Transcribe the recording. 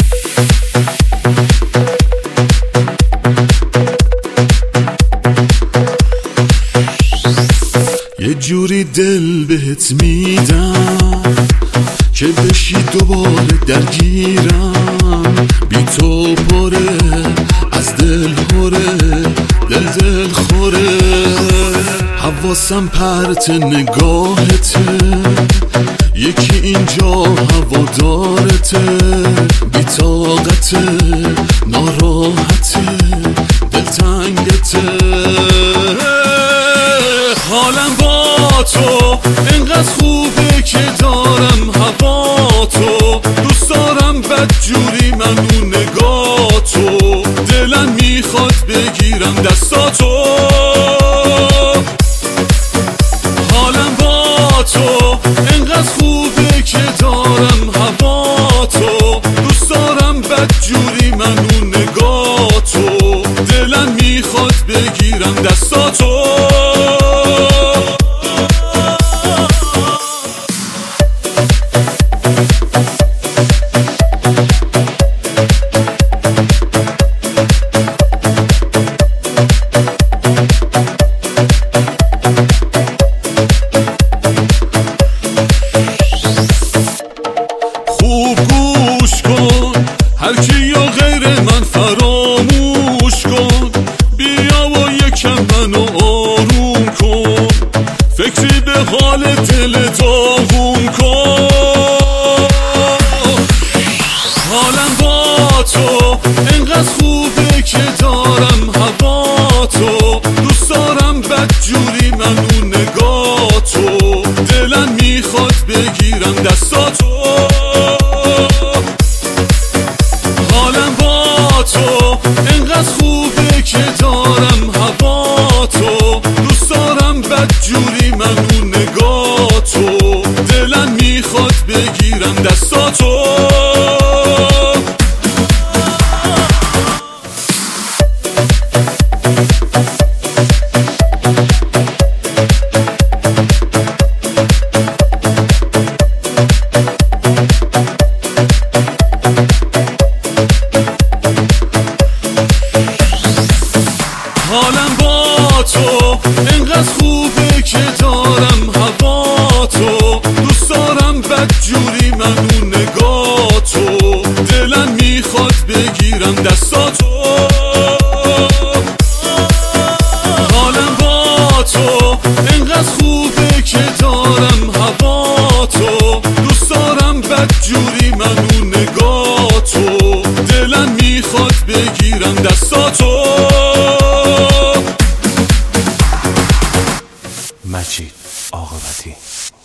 یه جوری دل بهت میدم که بشی دوباره درگیرم، بی تو پره از دل هره، دل خوره. حواسم پرت نگاهته، یکی اینجا هوادارته، بی طاقته ناراحته دلتنگته. حالم با تو اینقدر خوبه که دارم هوا تو، دوست دارم بدجوری منو نگاه تو، دلم میخواد بگیرم دستاتو. حالم با تو اینقدر خوبه که دارم هوا تو، دوست دارم بدجوری منو نگاه تو، دلم میخواد بگیرم دستاتو. خوب گوش کن هرکی یا غیر من فراموش کن، بیا و یکم منو آروم کن، فکری به حال دل داغون کن. حالم با تو اینقدر خوبه که دارم هوا تو، دوست دارم بدجوری منو نگاه تو، دلم میخواد بگیرم دستاتو. حالم با تو اینقدر خوبه که دارم هوا تو، دوست دارم بدجوری منو نگاه تو، دلم میخواد بگیرم دستاتو. حالم با تو اینقدر خوبه که دارم هوا تو، دوست دارم بدجوری منو نگاه تو، دلم میخواد بگیرم دستاتو. حالم با تو اینقدر خوبه که دارم هوا تو، دوست دارم بدجوری منو نگاه تو، دلم میخواد بگیرم دستاتو. مجید عاقبتی.